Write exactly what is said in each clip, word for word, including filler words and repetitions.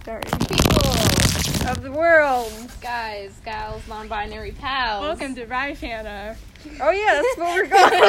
started. People Of the world. Guys, gals, non-binary pals. Welcome to Rife Hannah. Oh yeah, that's what we're called.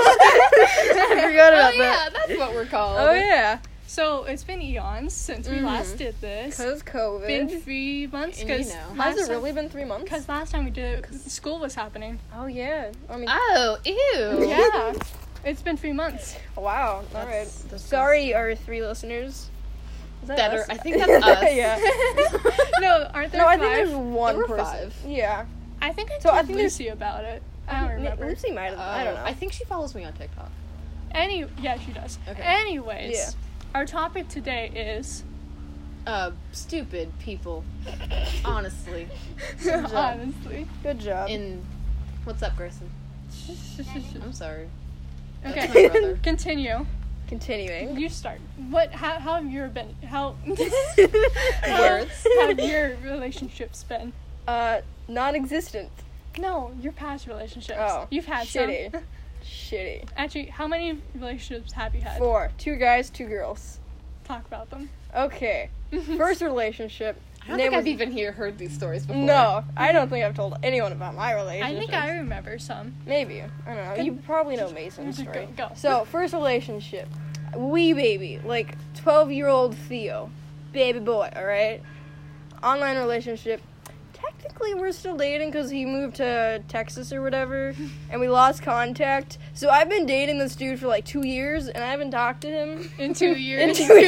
I forgot about Oh that. yeah, that's what we're called. Oh yeah. So it's been eons since we Mhm. last did this. Cause COVID. Been three months And you because know. Has it really been three months? Because last time we did it, school was happening. Oh yeah. I mean. Oh, ew. Yeah, it's been three months. Wow. All right. That's disgusting. Sorry, our three listeners. Is that That us? are, I think that's us. Yeah. No, aren't there No, I five? think there's one There were person. five. Yeah. I think I So I told think there's- Lucy about it. I don't remember. Lucy might have. I don't know. I think she follows me on TikTok. Any, yeah, she does. Okay. Anyways, Yeah. our topic today is Uh, stupid people. Honestly. Good job. honestly. Good job. In what's up, Grayson? I'm sorry. That's my Okay, brother. continue. Continuing. You start. What? How? How have your been? How? how Words. have your relationships been? Uh, non-existent. No, your past relationships. Oh, You've had shitty. some. Shitty. Actually, how many relationships have you had? Four. Two guys, two girls. Talk about them. Okay. First relationship. I don't name think I've was- even hear, heard these stories before. No, I don't think I've told anyone about my I relationship. think I remember some. Maybe. I don't know. Good. You probably know Mason's Go, story. go. So, first relationship. Wee baby. Like, twelve-year-old Theo. Baby boy, alright? Online relationship. Technically, we're still dating because he moved to Texas or whatever, and we lost contact. So, I've been dating this dude for like two years, and I haven't talked to him. In two In years. two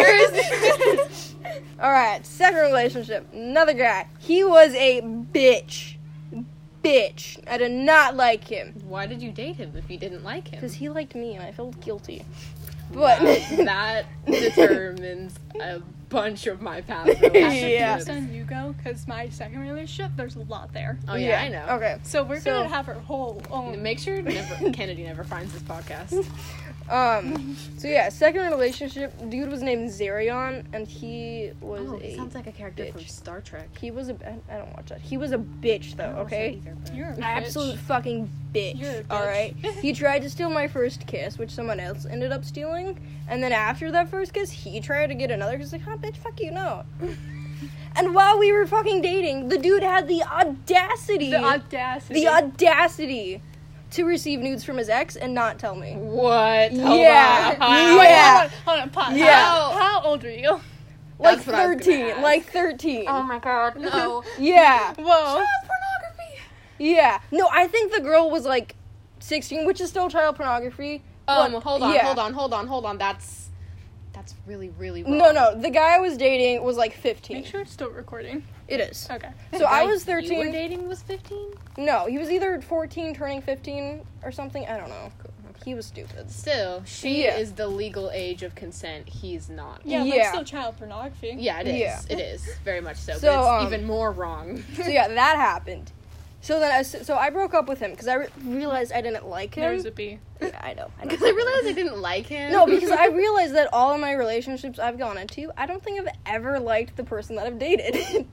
years. Alright, second relationship. Another guy. He was a bitch. Bitch. I did not like him. Why did you date him if you didn't like him? Because he liked me, and I felt guilty. But Wow, that determines a bunch of my past relationships. Yeah. Based on you go, because my second relationship, there's a lot there. Oh yeah, I know. Okay. So we're So- gonna have our whole own. Make sure never Kennedy never finds this podcast. Um. So yeah, second relationship. Dude was named Zerion, and he was Oh, a. he sounds like a character from bitch. Star Trek. He was a. I don't watch that. He was a bitch, though. Okay. You're a bitch. Absolute fucking bitch. You're a bitch. All right. He tried to steal my first kiss, which someone else ended up stealing, and then after that first kiss, he tried to get another. He's like, "Huh, bitch, fuck you, no." And while we were fucking dating, the dude had the audacity. The audacity. the audacity to receive nudes from his ex and not tell me. What? Hold Yeah. on. Yeah. Wait, hold on, hold on, pause. Yeah. How, how old are you? Like That's what I was gonna thirteen. ask. Like thirteen. Oh my god, no. Yeah. Whoa. pornography. Yeah. No, I think the girl was like sixteen, which is still child pornography. Um, but- hold on, yeah. hold on, hold on, hold on. That's that's really, really wrong. No, no. The guy I was dating was like fifteen. Make sure it's still recording. It is. Okay. The So I guy was You were thirteen. dating was fifteen. No, he was either fourteen turning fifteen or something. I don't know. He was stupid. Still, she Yeah. is the legal age of consent. He's not. Yeah, but Yeah. it's still child pornography. Yeah, it is. Yeah. It is very much so. So, but it's um, even more wrong. So yeah, that happened. So then, I, so I broke up with him because I re- realized I didn't like him. There's a B. Yeah, I know. I know. Because I realized I didn't like him. No, because I realized that all of my relationships I've gone into, I don't think I've ever liked the person that I've dated.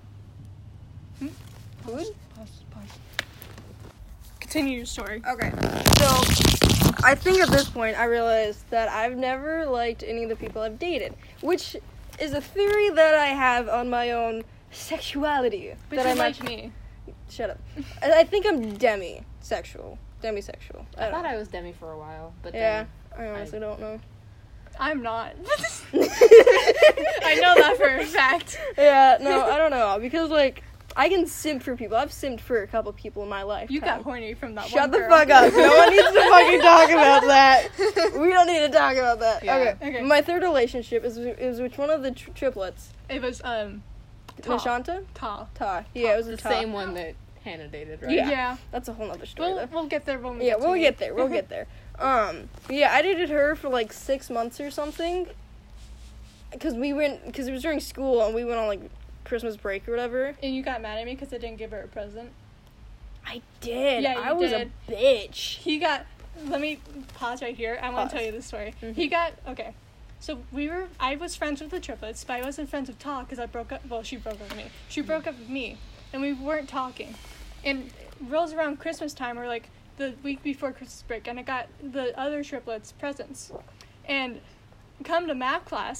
Food? Pause, pause. Continue your story. Okay. So, I think at this point I realized that I've never liked any of the people I've dated, which is a theory that I have on my own sexuality. But that you I'm like actu- me. Shut up. I, I think I'm demisexual. Demisexual. I, I don't thought know. I was demi for a while, but Yeah, then I honestly don't know. I'm not. I know that for a fact. Yeah, no, I don't know. Because, like, I can simp for people. I've simped for a couple people in my life. You got horny from that Shut one the girl. fuck up. No one needs to fucking talk about that. We don't need to talk about that. Yeah. Okay. Okay. My third relationship is is with one of the tr- triplets. It was, um, Ta. Nishanta? Ta. Ta. Yeah, it was a the Ta. same one that Hannah dated, right? Yeah. Yeah. That's a whole nother story, We'll, though. we'll get there when we Yeah, get to we'll me. get there. We'll get there. Um, yeah, I dated her for like six months or something. Because we went, because it was during school and we went on like Christmas break or whatever. And you got mad at me because I didn't give her a present. I did. Yeah, you I was did. a bitch. He got, let me pause right here. I want Pause. to tell you the story. Mhm. He got, okay. So we were, I was friends with the triplets, but I wasn't friends with Ta because I broke up, well, she broke up with me. She broke up with me, and we weren't talking. And it rolls around Christmas time, or like the week before Christmas break, and I got the other triplets presents. And come to math class,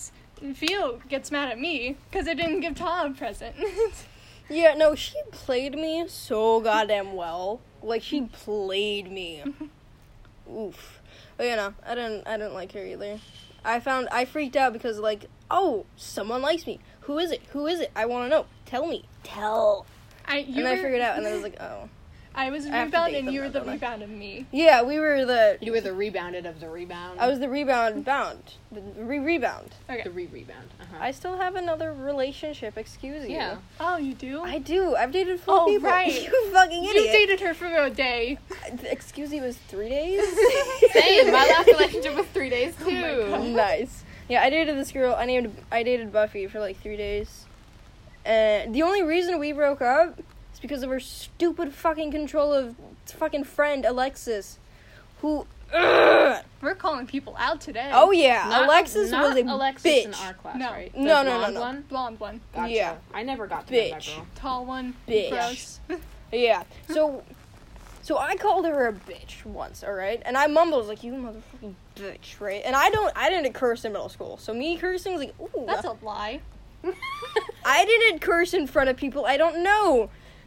Theo gets mad at me because I didn't give Tom a present. Yeah, no, she played me so goddamn well. Like, she played me. Oof. But, you know, I didn't, I didn't like her either. I found, I freaked out because, like, oh, someone likes me. Who is it? Who is it? I want to know. Tell me. Tell. I, you And were, I figured out, and I was like, oh. I was I the have to rebound date and them you were now, the don't I? rebound of me. Yeah, we were the, You were the rebounded of the rebound. I was the rebound bound. The re-rebound. Okay. the re-rebound. Uh-huh. I still have another relationship, excuse you. yeah. Oh, you do? I do. I've dated four Oh, people. right. You fucking You idiot. dated her for a day. Excuse me, it was three days? Same. My last relationship was three days too. Oh my God. Nice. Yeah, I dated this girl. I named. I dated Buffy for like three days, and the only reason we broke up is because of her stupid fucking control of fucking friend Alexis, who. Ugh. We're calling people out today. Oh yeah, Not- Alexis not was a Alexis bitch. in our class, No. right? No, The no, no, blonde no. One? Blonde one. Gotcha. Yeah. I never got to know that Bitch. girl. Tall one. Bitch. Gross. Yeah. So, so I called her a bitch once. All right, and I mumbled, I was like, "You motherfucking bitch," right? And I don't. I didn't curse in middle school, so me cursing was like, "Ooh." That's a lie. I didn't curse in front of people I don't know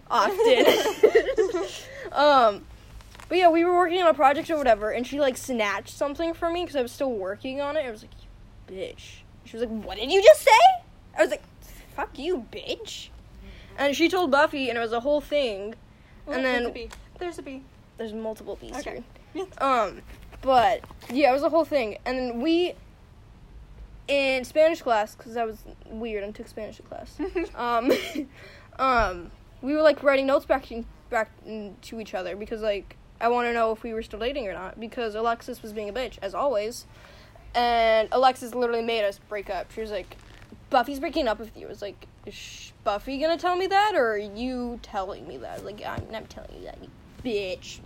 often. um, but yeah, we were working on a project or whatever, and she like snatched something from me because I was still working on it. I was like, "You bitch." She was like, "What did you just say?" I was like, "Fuck you, bitch." And she told Buffy, and it was a whole thing. Well, And there's then- a B. There's a B. There's multiple B's Okay. here. Um, but yeah, it was a whole thing. And then we, in Spanish class, because I was weird and took Spanish class. um, um, we were like writing notes back to, back to each other because like I want to know if we were still dating or not because Alexis was being a bitch as always, and Alexis literally made us break up. She was like, "Buffy's breaking up with you." I was like, "Is Buffy gonna tell me that, or are you telling me that?" I was like, "I'm not telling you that, you bitch."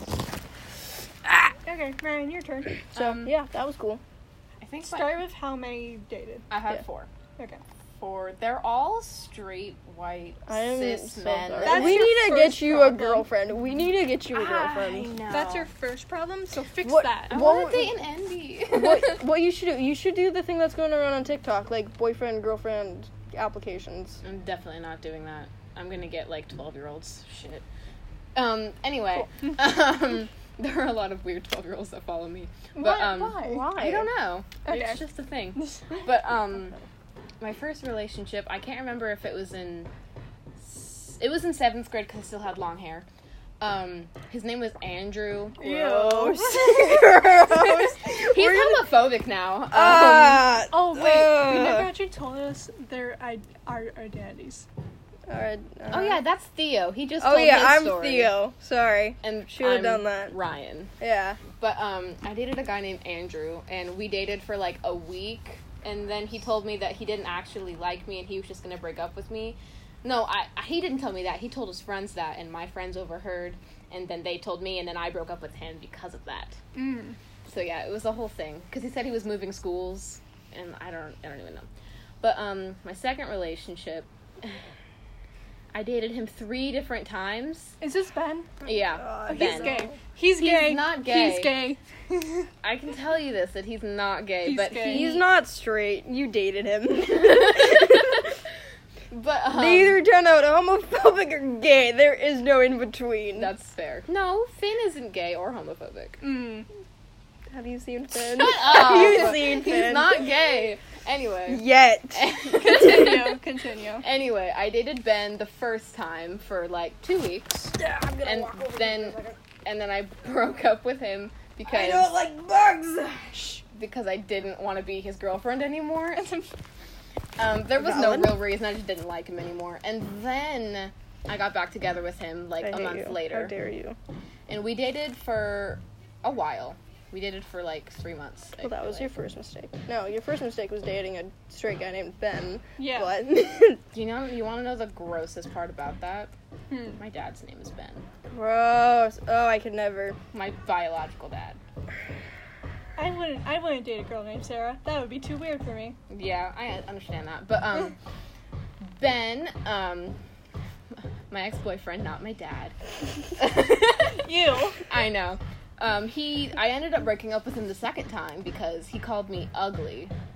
Okay, Ryan, your turn. So Um, yeah, that was cool. I think my- Start with how many you dated. I have Yeah. four. Okay. Four. They're all straight white I am cis so men. sorry. That's We your need to first get you problem. a girlfriend. We need to get you a I girlfriend. know. That's your first problem, so fix What- that. I What- want to date an Andy. what what you should do? You should do the thing that's going around on TikTok, like boyfriend girlfriend applications. I'm definitely not doing that. I'm gonna get like twelve year olds. Shit. Um. Anyway, um, there are a lot of weird twelve year olds that follow me. But Why? um, Why? Why? I don't know. Okay. It's just a thing. But um, my first relationship, I can't remember if it was in. s- It was in seventh grade because I still had long hair. Um, his name was Andrew. Gross. Gross. He's homophobic now. Um, Ah. Oh wait, we ugh. never actually told us their I- our identities. Alright, uh, oh yeah, that's Theo. He just. Oh told yeah, his I'm story. Theo. Sorry. And Should've I'm done that. Ryan. Yeah. But um, I dated a guy named Andrew, and we dated for like a week, and then he told me that he didn't actually like me, and he was just gonna break up with me. No, I he didn't tell me that. He told his friends that, and my friends overheard, and then they told me, and then I broke up with him because of that. Mm. So yeah, it was a whole thing because he said he was moving schools, and I don't I don't even know. But um, my second relationship, I dated him three different times. Is this Ben? Yeah, God, He's Ben. gay. He's He's gay. not gay. He's gay. I can tell you this that he's not gay, He's but gay. he, He's not straight. You dated him. But um, They either turn out homophobic or gay. There is no in between. that's fair. No, Finn isn't gay or homophobic. Mm. Have you seen Finn? Shut Have you up. seen He's Finn? not gay. Anyway. Yet. Continue. Continue. Anyway, I dated Ben the first time for like two weeks, Yeah, I'm gonna and walk over then here for a second. and then I broke up with him I because don't like bugs. Shh, because I didn't want to be his girlfriend anymore. Um, there was Valid. no real reason. I just didn't like him anymore. And then I got back together with him like I a hate month you. later. How dare you? And we dated for a while. We dated for like three months. I Well, that feel was your like. first mistake. No, your first mistake was dating a straight guy named Ben. Yeah. But You know, you want to know the grossest part about that? Hmm. My dad's name is Ben. gross. Oh, I could never. My biological dad. I wouldn't. I wouldn't date a girl named Sarah. That would be too weird for me. Yeah, I understand that. But um, Ben, um, my ex-boyfriend, not my dad. You. I know. Um, he, I ended up breaking up with him the second time because he called me ugly. He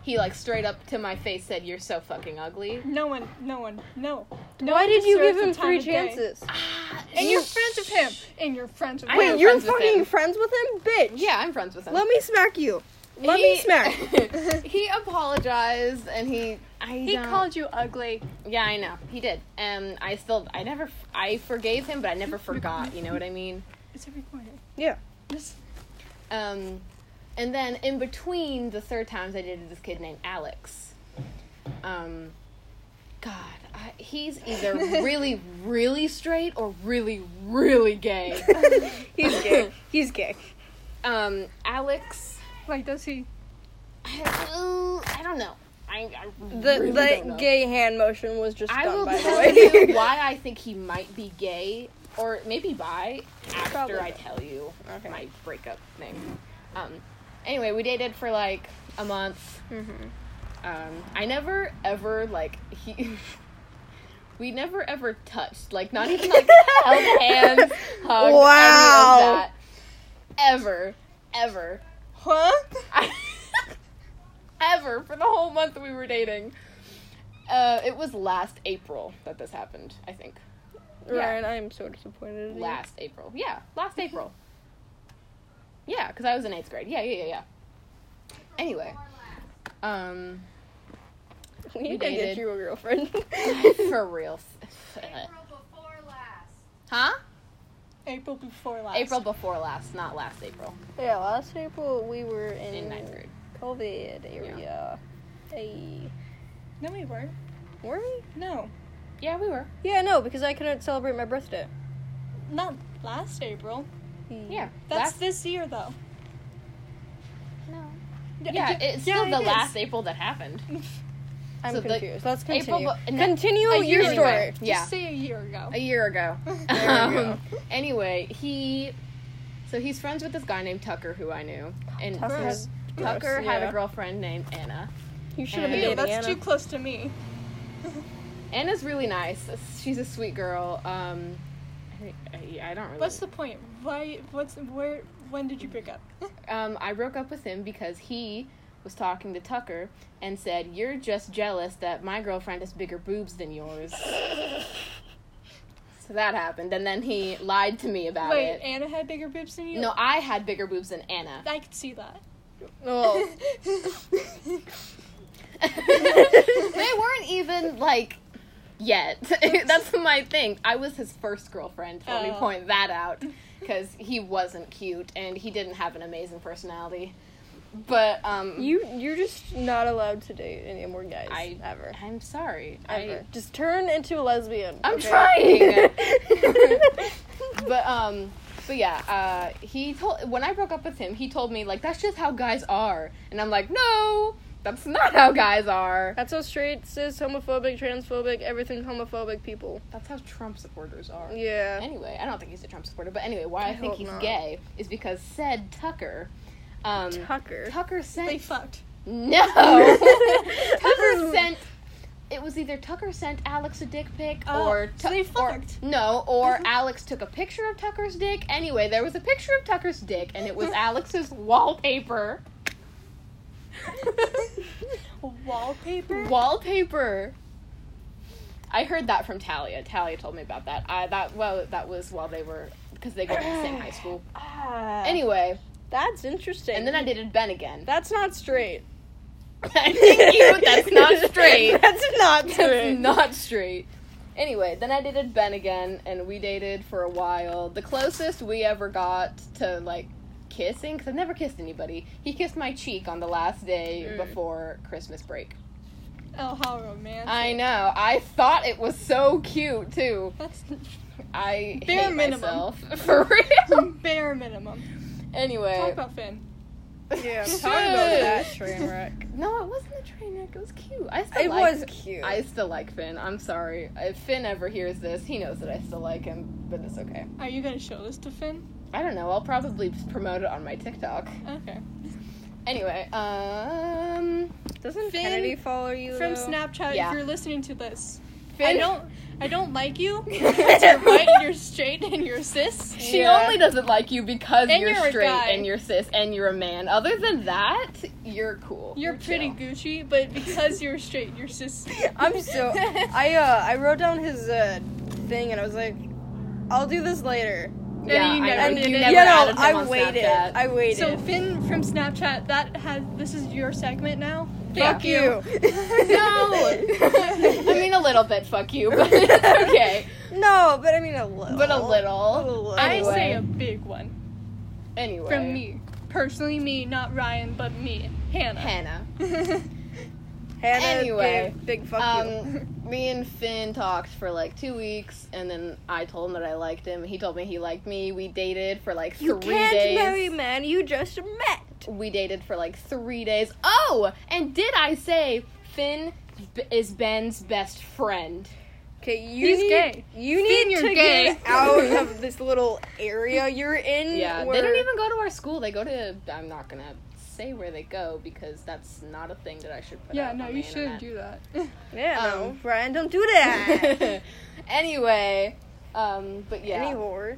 he like straight up to my face said, "You're so fucking ugly." No one, no one, no. no Why one did you deserves give him the time three of day. chances? And you're friends with him. And you're friends with I him. am Wait, you're friends with fucking him. friends with him? Bitch. Yeah, I'm friends with him. Let me smack you. Let He- me smack. He apologized and he I He don't- called you ugly. Yeah, I know. He did. And I still I never I forgave him, but I never forgot, you know what I mean? It's a recording. Yeah. This, Um and then in between the third times I dated this kid named Alex. Um God, I, he's either really, really straight or really, really gay. He's gay. He's gay. Um, Alex, like, does he? I, uh, I don't know. I, I The really the don't know. gay hand motion was just I done, will by the tell way. you why I think he might be gay, or maybe bi, after Probably I bi. tell you Okay. my breakup thing. Um, anyway, we dated for like a month. Mm-hmm. Um, I never ever like he. We never ever touched, like not even like held hands, hugged, Wow. any of that, ever, ever, Huh? I, ever for the whole month we were dating. Uh, it was last April that this happened, I think. Ryan, I am so disappointed in you. Last April, yeah, last April. Yeah, because I was in eighth grade. Yeah, yeah, yeah, yeah. Anyway, um, We we need to get dated. you a girlfriend. for real. April before last. Huh? April before last. April before last, not last April. Yeah, last April we were in, In ninth grade. COVID area. Hey. No, we weren't. Were we? No. Yeah, we were. Yeah, no, because I couldn't celebrate my birthday. Not last April. Yeah. That's last, this year, though. no. Yeah, Yeah, it's still yeah, the it last is. April that happened. I'm So the- confused. Let's continue. April bu- no- continue a your year story. Anyway, yeah. Just say a year ago. A year ago. There we go. Um, anyway, he. So he's friends with this guy named Tucker, who I knew, and Tucker's Tucker gross, had yeah. a girlfriend named Anna. You should have been Ew, Ew, dating that's Anna. too close to me. Anna's really nice. She's a sweet girl. Um, I, I, I don't really. What's the point? Why? What's where? When did you break up? Um, I broke up with him because he was talking to Tucker and said, "You're just jealous that my girlfriend has bigger boobs than yours." So that happened, and then he lied to me about Wait, it. Anna had bigger boobs than you? No, I had bigger boobs than Anna. I could see that. Oh. They weren't even like yet. That's my thing. I was his first girlfriend. Let me Oh. point that out because he wasn't cute and he didn't have an amazing personality. But um, You you're just not allowed to date any more guys I ever. I'm sorry. Ever. I Just turn into a lesbian. I'm okay? trying. But um, but yeah. Uh, he told when I broke up with him, he told me like that's just how guys are, and I'm like, no, that's not how guys are. That's how straight, cis, homophobic, transphobic, everything homophobic people. That's how Trump supporters are. Yeah. Anyway, I don't think he's a Trump supporter, but anyway, why I, I think hope he's not. gay is because said Tucker, um, Tucker. Tucker sent They fucked. no, Tucker sent. It was either Tucker sent Alex a dick pic Oh, or so they or- fucked. no, or Alex took a picture of Tucker's dick. Anyway, there was a picture of Tucker's dick, and it was Alex's wallpaper. Wallpaper? Wallpaper. I heard that from Talia. Talia told me about that. I that well that was while they were because they go to the same high school. Ah, Anyway, that's interesting. and then I dated Ben again. That's not straight. Thank you. That's not straight. That's not straight. That's not straight. Anyway, then I dated Ben again, and we dated for a while. The closest we ever got to like kissing, because I've never kissed anybody. He kissed my cheek on the last day Mm. before Christmas break. Oh, how romantic. I know. I thought it was so cute too. That's I Bare hate minimum. myself for real. bare minimum. Anyway, Talk about Finn. Yeah, Shit. talk about that train wreck. no, it wasn't a train wreck. It was cute. I still It like was cute. I still like Finn. I'm sorry. If Finn ever hears this, he knows that I still like him, but it's okay. Are you gonna show this to Finn? I don't know. I'll probably promote it on my TikTok. Okay. Anyway, um, Doesn't Finn Kennedy follow you From though? Snapchat, Yeah. if you're listening to this, I don't I don't like you because you're white, you're straight, and you're cis. She Yeah. only doesn't like you because And you're, you're a straight guy. and you're cis and you're a man. Other than that, you're cool. You're pretty chill. Gucci, but because you're straight, you're cis. I'm so. I uh I wrote down his uh thing and I was like, I'll do this later. Yeah, you I never know. did You it. never yeah, added no, him I on waited. Snapchat. I waited. So Finn from Snapchat, that has this is your segment now. Yeah. Fuck you. No! I mean, a little bit, fuck you, but it's okay. No, but I mean a little. But a little. A little. I Anyway. say a big one Anyway. from me, personally me, not Ryan, but me, Hannah. Hannah. Hannah Anyway, gave big fuck you. Um, me and Finn talked for like two weeks, and then I told him that I liked him. He told me he liked me. We dated for like You three can't days. marry a man you just met. We dated for like three days. Oh, and did I say Finn b- is Ben's best friend? Okay, you He's need, gay. You Finn, need you're to gay. get out of this little area you're in. Yeah, where they don't even go to our school. They go to. I'm not gonna say where they go because that's not a thing that I should put Yeah, out no, on you the shouldn't internet. do that. Yeah, no, Um, Brian, don't do that. Anyway, um, but yeah. Any whore.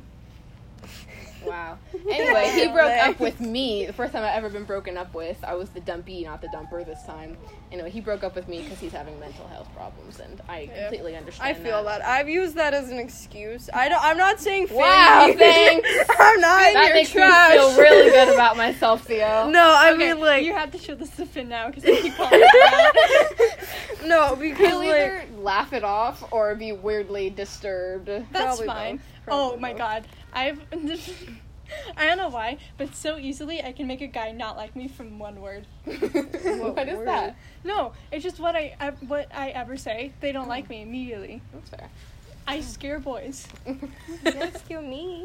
Wow. Anyway, he broke up with me. The first time I've ever been broken up with. I was the dumpy, not the dumper this time. Anyway, he broke up with me because he's having mental health problems, and I Yeah. completely understand I feel that. I've used that as an excuse. I don't. I'm not saying. Finn, Wow, you- thanks. I'm not. That You're makes trash. me feel really good about myself, Theo. No, I Okay, mean like you have to show this to Finn now because I keep calling it out. no, because He'll like either laugh it off or be weirdly disturbed. That's Probably fine. both. Oh Probably my both. god. I've I don't know why, but so easily I can make a guy not like me from one word. What is word? that? No, it's just what I ev- what I ever say. They don't like me immediately. That's fair. I scare boys. Excuse me.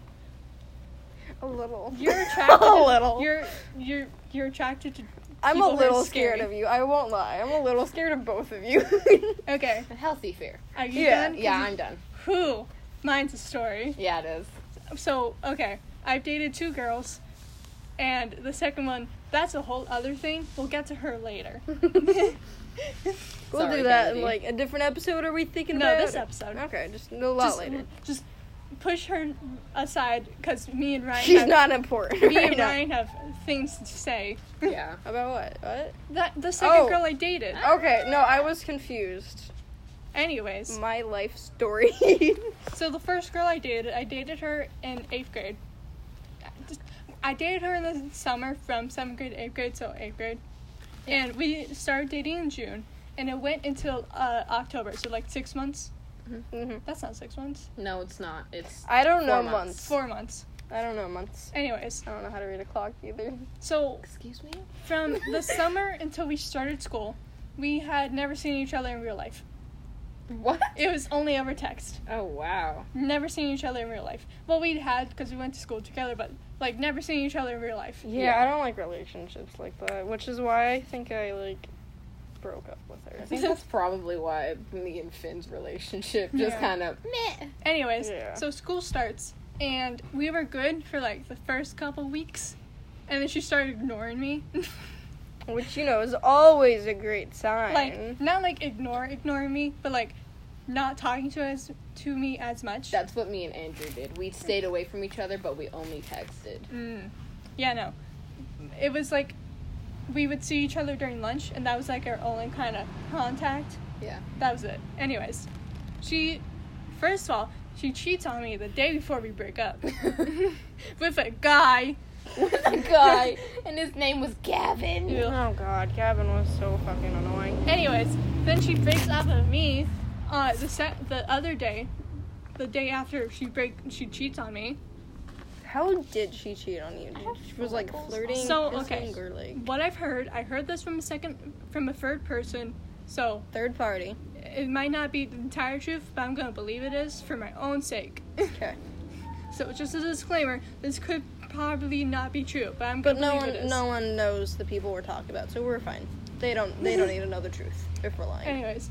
A little. You're attracted. A little. You're you're you're attracted to. I'm people a who are little scared scary. of you. I won't lie. I'm a little scared of both of you. Okay, A healthy fear. are you Yeah, done? 'Cause Yeah, you- I'm done. Who? Mine's a story. Yeah, it is. So okay, I've dated two girls, and the second one. That's a whole other thing. We'll get to her later. We'll Sorry, do that Kennedy. in like a different episode. Are we thinking No, about this it? episode. Okay, just a lot just, later. just push her aside because me and Ryan. She's have, not important Me right and now. Ryan have things to say. Yeah. About what? What? That the second Oh. girl I dated. Okay, no, I was confused. Anyways, My life story. so the first girl I dated, I dated her in eighth grade. Just- I dated her in the summer from seventh grade to eighth grade, so eighth grade, and we started dating in June, and it went until uh, October, so like six months. hmm That's not six months. No, it's not. It's I don't know Four months. months. Four months. I don't know months. Anyways, I don't know how to read a clock either. so excuse me. from the summer until we started school, we had never seen each other in real life. What? It was only over text. Oh wow. Never seen each other in real life. Well, we had because we went to school together, but like never seen each other in real life. Yeah, Yeah. I don't like relationships like that, which is why I think I like broke up with I her. think that's probably why me and Finn's relationship just Yeah. kind of meh. Anyways, Yeah. so school starts, and we were good for like the first couple weeks, and then she started ignoring me. Which, you know, is always a great sign. Like not like ignore ignoring me, but like not talking to us to me as much. That's what me and Andrew did. We stayed away from each other, but we only texted. Mm. Yeah, no. It was like we would see each other during lunch, and that was like our only kind of contact. Yeah. That was it. Anyways, she, first of all, she cheats on me the day before we break up with a guy. With a guy, and his name was Gavin. Ew. Oh god, Gavin was so fucking annoying. Anyways, then she breaks up with me uh, the set the other day, the day after she break she cheats on me. How did she cheat on you? She was like flirting, So, kissing, okay. or like What I've heard, I heard this from a second from a third person, so third party. it might not be the entire truth, but I'm gonna believe it is for my own sake. Okay. So just a disclaimer, this could probably not be true, but I'm But gonna no believe it one, is. no one knows the people we're talking about, so we're fine. They don't, they don't need to know the truth if we're lying. Anyways,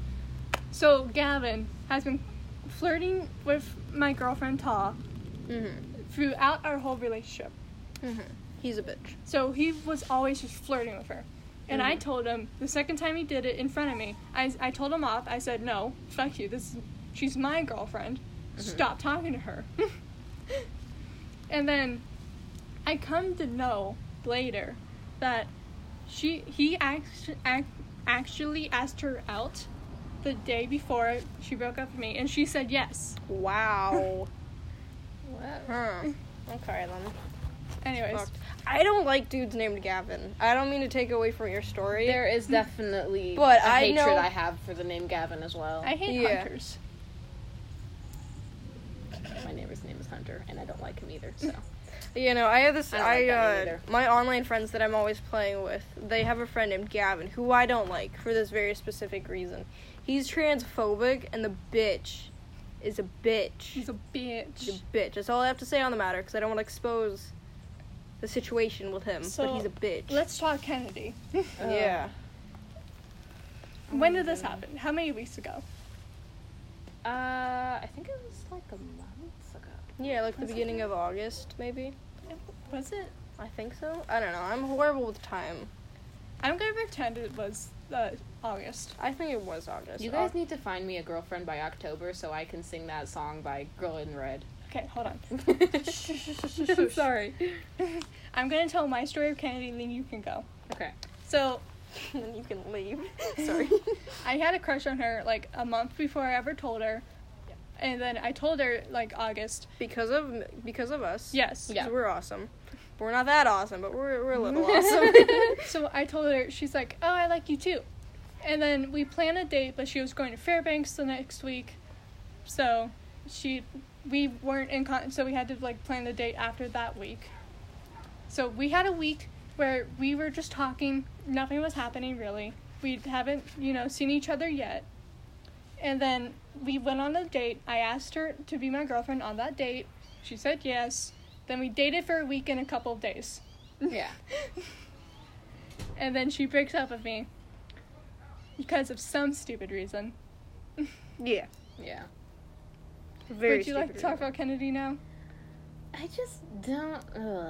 so Gavin has been flirting with my girlfriend Ta Mhm. throughout our whole relationship. Mhm. He's a bitch. So he was always just flirting with her. And Mhm. I told him, the second time he did it in front of me, I, I told him off. I said, no, fuck you. This is, she's my girlfriend. Stop talking to her. And then I come to know later that she he act, act, actually asked her out the day before she broke up with me, and she said yes. Wow. What? Huh. Okay then. Anyways, Fucked. I don't like dudes named Gavin. I don't mean to take away from your story. There is definitely But a I hatred know- I have for the name Gavin as well. I hate Yeah. hunters. My neighbor's name is Hunter, and I don't like him either, so. You know, I have this. I don't I, like that uh, name either. my online friends that I'm always playing with, they have a friend named Gavin who I don't like for this very specific reason. He's transphobic, and the bitch is a bitch. She's a bitch. He's a bitch. That's all I have to say on the matter because I don't want to expose the situation with him. So, but he's a bitch. Let's talk Kennedy. Yeah. When did this happen? How many weeks ago? Uh, I think it was like a month ago. Yeah, like the Was it beginning there? of August, maybe. Was it? I think so. I don't know. I'm horrible with time. I'm gonna pretend it was uh, August. I think it was August. You guys need to find me a girlfriend by October so I can sing that song by Girl in Red. Okay, hold on. I'm sorry. I'm gonna tell my story of Kennedy, and then you can go. Okay. So, then you can leave. Sorry. I had a crush on her like a month before I ever told her, and then I told her like August. because of because of us. Yes. Because Yeah. we're awesome. We're not that awesome, but we're we're a little awesome. So I told her, she's like, oh, I like you too. And then we planned a date, but she was going to Fairbanks the next week. So she, we weren't in con, so we had to like plan the date after that week. So we had a week where we were just talking, nothing was happening really. We haven't, you know, seen each other yet. And then we went on a date. I asked her to be my girlfriend on that date. She said yes. Then we dated for a week and a couple of days. Yeah. And then she breaks up with me because of some stupid reason. Yeah. Yeah. Very Would you like to stupid talk reason. about Kennedy now? I just don't.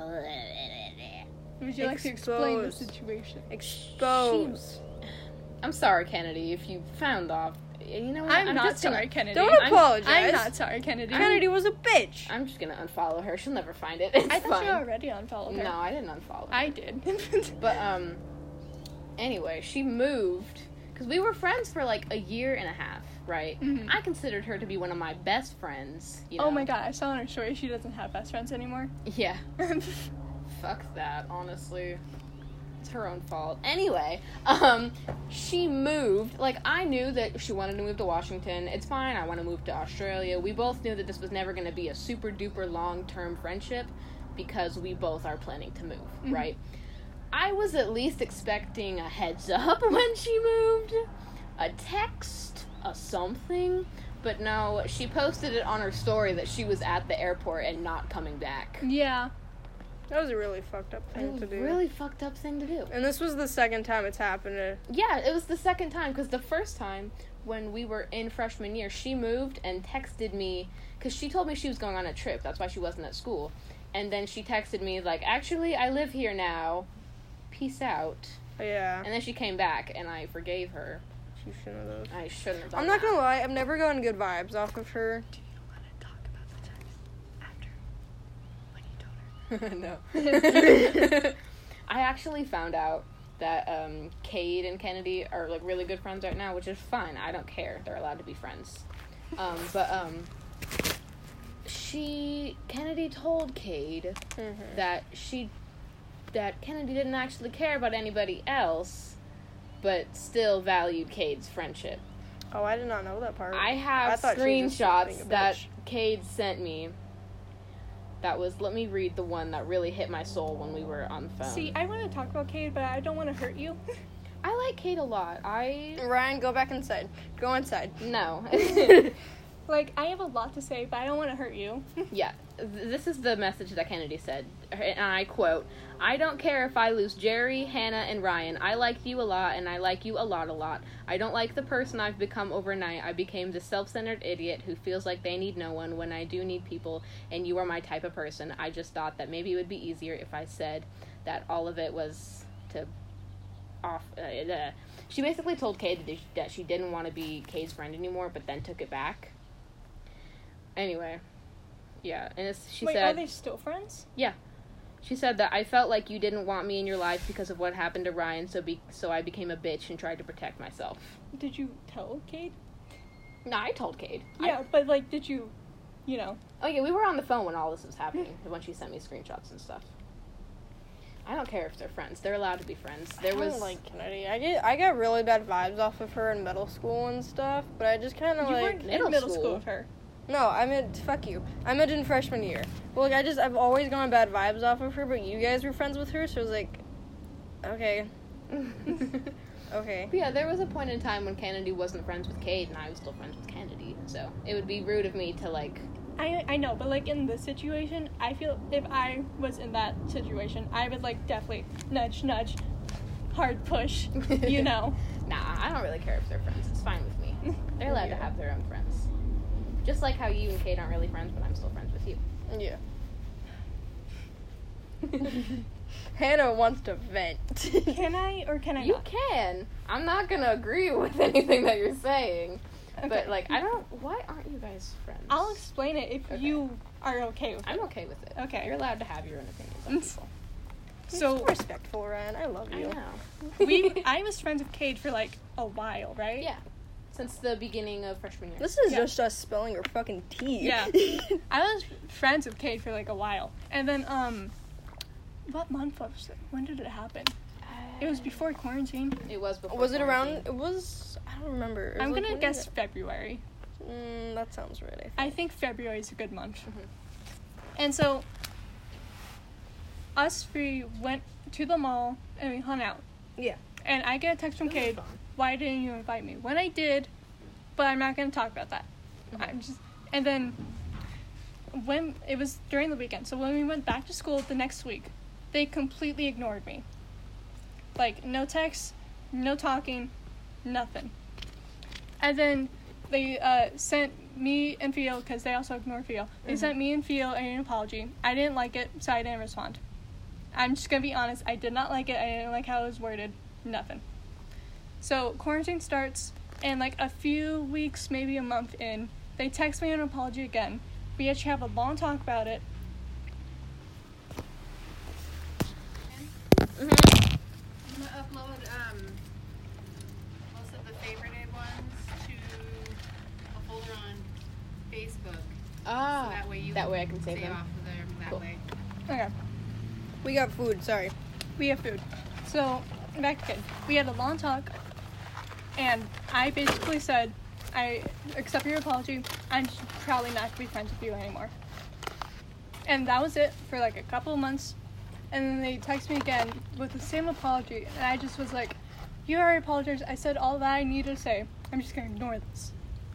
Would you like to explain the Exposed. situation? Expose. I'm sorry, Kennedy, if you found off. You know what? I'm, not just gonna- sorry, Kennedy. Don't I'm, apologize. I'm not sorry, Kennedy. Kennedy was a bitch. I'm just gonna unfollow her. She'll never find it. It's I thought fine. you already unfollowed her. No, I didn't unfollow her. I did. But, um, anyway, she moved, because we were friends for like a year and a half, right? Mhm. I considered her to be one of my best friends, you know? Oh my god, I saw on her story she doesn't have best friends anymore. Yeah. Fuck that, honestly. It's her own fault. Anyway, um, she moved. Like, I knew that she wanted to move to Washington. It's fine, I want to move to Australia. We both knew that this was never going to be a super duper long term friendship because we both are planning to move, Mhm. right? I was at least expecting a heads up when she moved, a text, a something. But no, she posted it on her story that she was at the airport and not coming back. Yeah. That was a really fucked up It thing was to a do. really fucked up thing to do. And this was the second time it's happened to. Yeah, it was the second time, because the first time, when we were in freshman year, she moved and texted me, because she told me she was going on a trip, that's why she wasn't at school, and then she texted me, like, actually, I live here now, peace out, Yeah. and then she came back, and I forgave her. She shouldn't have. I shouldn't have done I'm not that. gonna lie, I've never gotten good vibes off of her. Do you want to talk about the text after when you told her? No. I actually found out that um, Cade and Kennedy are like really good friends right now, which is fine. I don't care. They're allowed to be friends. Um, but um, she Kennedy told Cade Mhm. that she that Kennedy didn't actually care about anybody else, but still valued Cade's friendship. Oh, I did not know that part. I have I thought she was just being screenshots a that bitch. Cade sent me. That was, let me read the one that really hit my soul when we were on the phone. See, I want to talk about Cade, but I don't want to hurt you. I like Cade a lot. I, Ryan, go back inside. Go inside. no. Like, I have a lot to say, but I don't want to hurt you. Yeah, th- this is the message that Kennedy said, and I quote, "I don't care if I lose Jerry, Hannah, and Ryan. I like you a lot, and I like you a lot, a lot. I don't like the person I've become overnight. I became the self-centered idiot who feels like they need no one when I do need people, and you are my type of person. I just thought that maybe it would be easier if I said that all of it was to off. Uh, uh, she basically told Cade that, that she didn't want to be Cade's friend anymore, but then took it back. Anyway, yeah, and it's, she Wait, said, are they still friends? she said that I felt like you didn't want me in your life because of what happened to Ryan, so be so I became a bitch and tried to protect myself. Did you tell Cade? No, I told Cade. I- Yeah, but like, did you, you know? oh yeah, we were on the phone when all this was happening. When she sent me screenshots and stuff. I don't care if they're friends. They're allowed to be friends. There I was don't like Kennedy. I get I got really bad vibes off of her in middle school and stuff, but I just kind of You like weren't middle in middle school. school with her. no. I meant fuck you. I meant in freshman year. Well, like I just I've always gotten bad vibes off of her, but you guys were friends with her, so it was like, okay, okay. But yeah, there was a point in time when Kennedy wasn't friends with Cade, and I was still friends with Kennedy. So it would be rude of me to like. I I know, but like in this situation, I feel if I was in that situation, I would like definitely nudge, nudge, hard push, you know. Nah, I don't really care if they're friends. It's fine with me. They're allowed to Yeah. have their own friends. Just like how you and Cade aren't really friends, but I'm still friends with you. Yeah. Hannah wants to vent. Can I or can I You not? can. I'm not gonna agree with anything that you're saying. But Okay. like, I don't. Why aren't you guys friends? I'll explain it if Okay. you are okay with it. I'm okay with it. Okay. You're allowed to have your own opinions on people. so So respectful, Ryan. I love I you. know. we, I was friends with Cade for like a while, right? Yeah. Since the beginning of freshman year. This is Yeah. just us spelling your fucking tea. Yeah. I was friends with Cade for like a while, and then um, what month was it? When did it happen? It was before quarantine. It was before. Was it around? quarantine. It was. I don't remember. It was I'm like, gonna when guess did it- February. Mm, that sounds right. I think. I think February is a good month. Mhm. And so, us three went to the mall and we hung out. Yeah. And I get a text from This is Cade, fun. why didn't you invite me? When I did, but I'm not going to talk about that. Mhm. I'm just, and then, when, it was during the weekend, so when we went back to school the next week, they completely ignored me. Like, no text, no talking, nothing. And then, they uh, sent me and Theo, because they also ignore Theo, they Mhm. sent me and Theo an apology. I didn't like it, so I didn't respond. I'm just gonna be honest, I did not like it, I didn't like how it was worded, nothing. So, quarantine starts, and like a few weeks, maybe a month in, they text me an apology again. We actually have a long talk about it. Mhm. I'm gonna upload um most of the favorited ones to a folder on Facebook. Ah. So that way you that can way I can save save them. off of them that Cool. way. Okay, We got food. Sorry. we have food. So, back to kid. We had a long talk, and I basically said, I accept your apology, I'm just probably not gonna be friends with you anymore. And that was it for like a couple of months. And then they text me again with the same apology, and I just was like, you already apologized, I said all that I needed to say, I'm just gonna ignore this.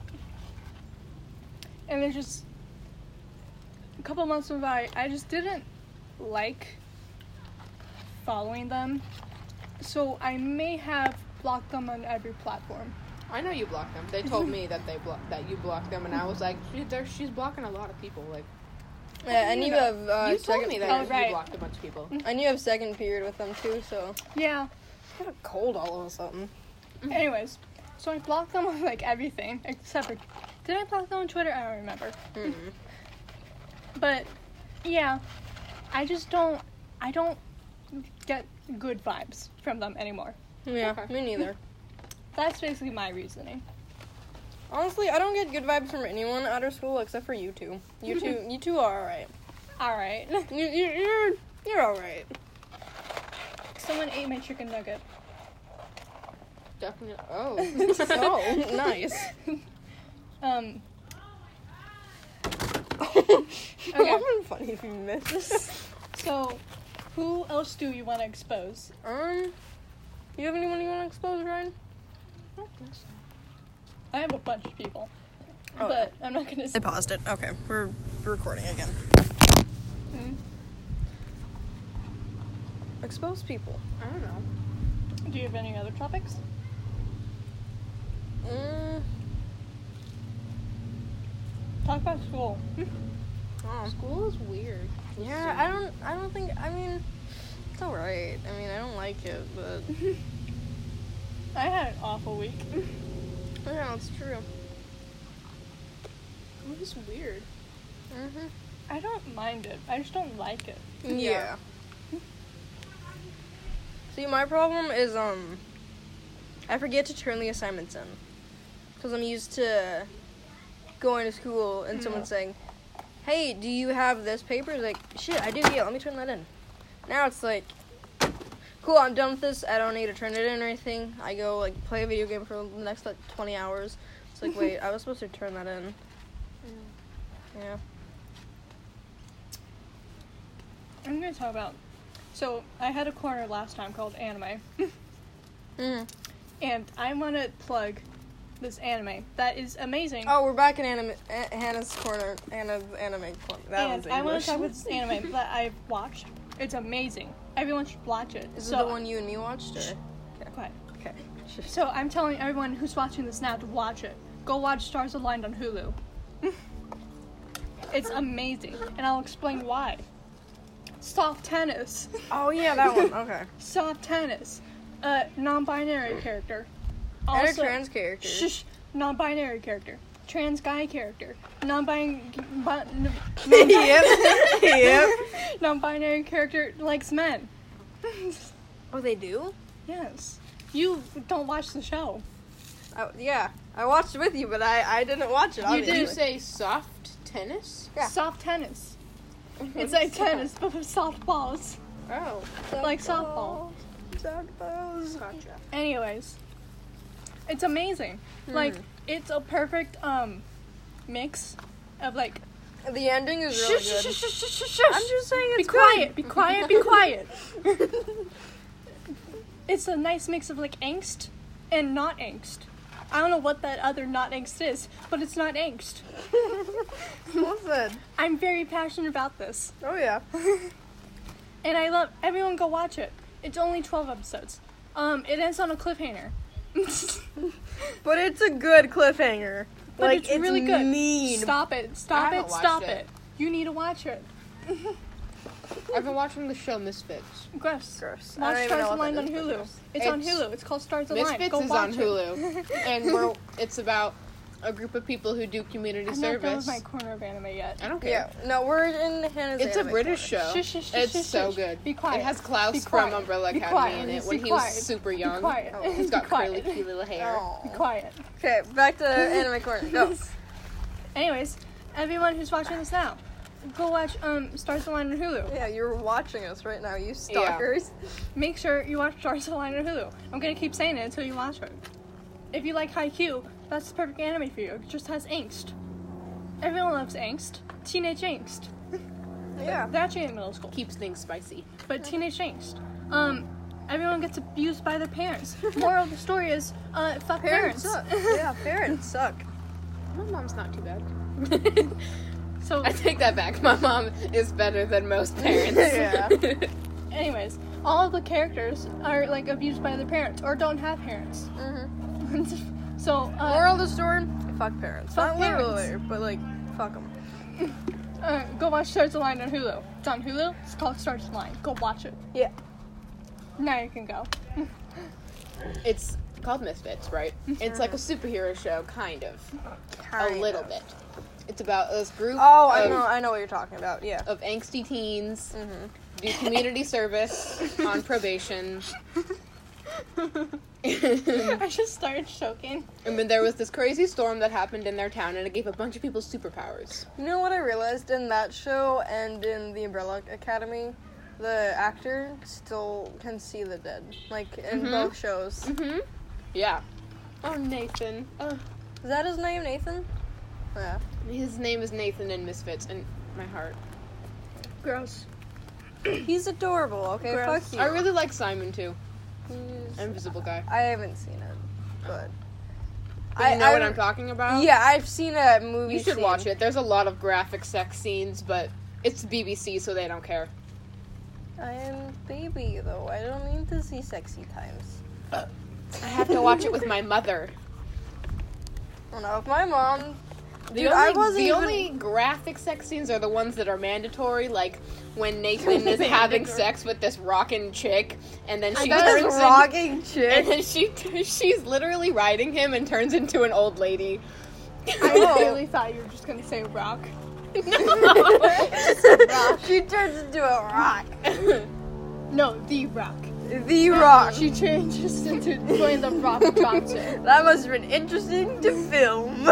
And then just a couple of months went by, I just didn't like following them, so I may have blocked them on every platform. I know you blocked them. They told me that they blo- that you blocked them, and I was like, she, there, she's blocking a lot of people. Like, Yeah, and you have uh, you told second. me that Oh, you right. blocked a bunch of people. And you have second period with them too, so Yeah. got a cold all of a sudden. Anyways, so I blocked them on like everything except for. Did I block them on Twitter? I don't remember. Mm. But yeah, I just don't. I don't get good vibes from them anymore. Yeah, Okay. me neither. That's basically my reasoning. Honestly, I don't get good vibes from anyone out of school except for you two. You two, you two are alright. All right. You, you, you're, you're alright. Someone ate my chicken nugget. Definitely. Oh. So nice. Um. It would have been funny if you missed. So, who else do you want to expose? Um, you have anyone you want to expose, Ryan? I have a bunch of people, Oh, but I'm not gonna. I paused it. Okay, we're recording again. Mm. Expose people. I don't know. Do you have any other topics? Mm, Talk about school. oh. School is weird. Yeah, I don't. I don't think. I mean, it's alright. I mean, I don't like it, but I had an awful week. Yeah, that's true. It was weird. Mhm. I don't mind it. I just don't like it. Yeah. See, my problem is um, I forget to turn the assignments in, because I'm used to going to school and someone saying, "Hey, do you have this paper?" It's like, "Shit, I do. Yeah, let me turn that in." Now it's like, cool, I'm done with this. I don't need to turn it in or anything. I go like play a video game for the next like twenty hours. It's like, wait, I was supposed to turn that in. Yeah. I'm gonna talk about. So I had a corner last time called anime, Mm. and I want to plug this anime that is amazing. Oh, we're back in anime. A- Hannah's corner. Hannah's anime corner. That and was I want English. to talk about this anime that I've watched. It's amazing. Everyone should watch it. Is so, it the one you and me watched, or? Quiet. Okay. So I'm telling everyone who's watching this now to watch it. Go watch Stars Aligned on Hulu. It's amazing, and I'll explain why. Soft tennis. Oh yeah, that one. Okay. Soft tennis. Uh, non-binary character. And a Also, trans character. Shush. Non-binary character. Trans guy character. Non-binary. Bi- Yep. Yep. non-binary character likes men. Oh, they do? Yes. You don't watch the show. Oh, yeah. I watched it with you, but I, I didn't watch it. You Obviously. did you say soft tennis? Yeah. Soft tennis. It's like tennis, but with soft balls. Oh. Like softball. Softballs. Gotcha. Anyways, it's amazing. Like, Hmm. it's a perfect um mix of like. The ending is really Shush, good. shush, shush, shush, shush, I'm shush. just saying Be it's quiet. good. Be quiet. Be quiet. It's a nice mix of like angst and not angst. I don't know what that other not angst is, but it's not angst. Well said. I'm very passionate about this. Oh yeah. And I love everyone go watch it. It's only twelve episodes. Um, it ends on a cliffhanger. But it's a good cliffhanger. But like, it's, really good. mean. Stop it. Stop I it. haven't Stop watched it. it. You need to watch it. I've been watching the show Misfits. Gross. Gross. I Watch don't even know Stars what Aligned that on is, but Hulu. gross. It's, on It's- Hulu. It's called Stars Aligned. Misfits Go is watch on it. Hulu. And we're it's about a group of people who do community I'm not done with service. my corner of anime yet. I don't care. Yeah. No, we're in Hannah's It's a anime British corner. show. Shush, shush, shush, it's shush, so shush. good. Be quiet. It has Klaus Be from quiet. Umbrella Be Academy quiet. in it Be when he quiet. was super Be young. quiet. Oh. He's got Be quiet. curly, cute little hair. Oh. Be quiet. Okay, back to anime corner. Go. Anyways, everyone who's watching this now, go watch um Stars Aligned on Hulu. Yeah, you're watching us right now, you stalkers. Make sure you watch Stars Aligned on Hulu. I'm gonna keep saying it until you watch it. If you like Haikyuu, that's the perfect anime for you. It just has angst. Everyone loves angst. Teenage angst. Yeah. They're actually in middle school. Keeps things spicy. But teenage angst. Um, everyone gets abused by their parents. Moral of the story is, uh, fuck Parents parents. suck. Yeah, parents suck. My mom's not too bad. So, I take that back. My mom is better than most parents. Yeah. anyways, all of the characters are like abused by their parents or don't have parents. Mm-hmm. so, uh, Moral of the story: fuck parents. Fuck Not parents. literally, but like, fuck them. uh, go watch Stars Aligned on Hulu. It's on Hulu. It's called Stars Aligned. Go watch it. Yeah. Now you can go. It's called Misfits, right? It's like a superhero show, kind of. a little bit. It's about this group Oh, I of, know. I know what you're talking about. Yeah. of angsty teens Mm-hmm. do community service on probation. I just started choking. And then there was this crazy storm that happened in their town, and it gave a bunch of people superpowers. You know what I realized in that show and in the Umbrella Academy? The actor still can see the dead. Like, in Mhm. both shows. Mm-hmm. Yeah. Oh, Nathan. Oh, Is that his name, Nathan? Yeah. his name is Nathan in Misfits, in my heart. Gross. He's adorable, okay? Gross. Fuck you. I really like Simon, too. He's- Invisible guy. I haven't seen it, but... But you know what I'm talking about? Yeah, I've seen a movie You should scene. watch it. There's a lot of graphic sex scenes, but it's B B C, so they don't care. I am baby, though. I don't mean to see sexy times. I have to watch it with my mother. I don't know, if my mom The Dude, only, I wasn't the even- only graphic sex scenes are the ones that are mandatory, like when Nathan is having sex with this rockin' chick, and then she That turns is in- rocking and chick. then she she's literally riding him and turns into an old lady. I really thought you were just gonna say rock. She turns into a rock. No, the rock. The rock. She changes into Dwayne the Rock Johnson. That must have been interesting to film.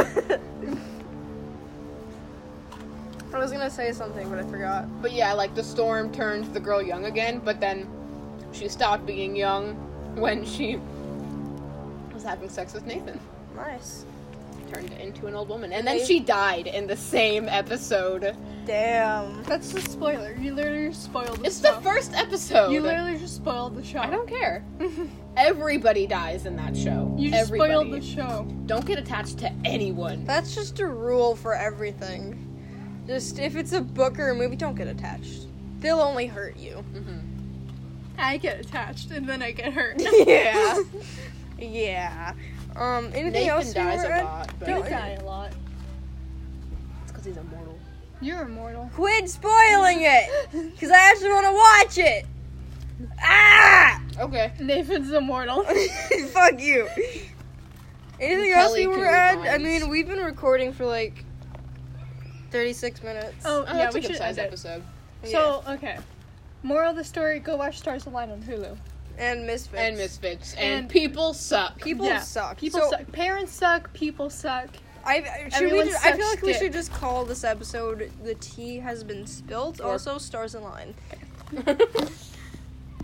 I was gonna say something, but I forgot. But yeah, like the storm turned the girl young again, but then she stopped being young when she was having sex with Nathan. Nice. Turned into an old woman. And then she died in the same episode. Damn. That's the spoiler. You literally just spoiled the It's show. the first episode. You literally just spoiled the show. I don't care. Everybody dies in that show. You just Everybody. spoiled the show. Don't get attached to anyone. That's just a rule for everything. Just if it's a book or a movie, don't get attached. They'll only hurt you. Mm-hmm. I get attached and then I get hurt. Yeah. Yeah. Um. Anything Nathan else you dies wanna a add? lot, but You Don't- die a lot. it's because he's immortal. You're immortal. Quit spoiling it, because I actually want to watch it. Ah! Okay. Nathan's immortal. Fuck you. Anything else Kelly you want to can add? I revise. mean, we've been recording for like thirty-six minutes. Oh, Oh, yeah, that's we a good should sized end it. episode. So, okay. Moral of the story, go watch Stars Align on Hulu. And Misfits. And Misfits. And, And- people suck. People Yeah, suck. People So, suck. Parents suck. People suck. I, should we Everyone just, I feel sucks like we dick. should just call this episode "The Tea Has Been Spilled." Or- Also, Stars in Line.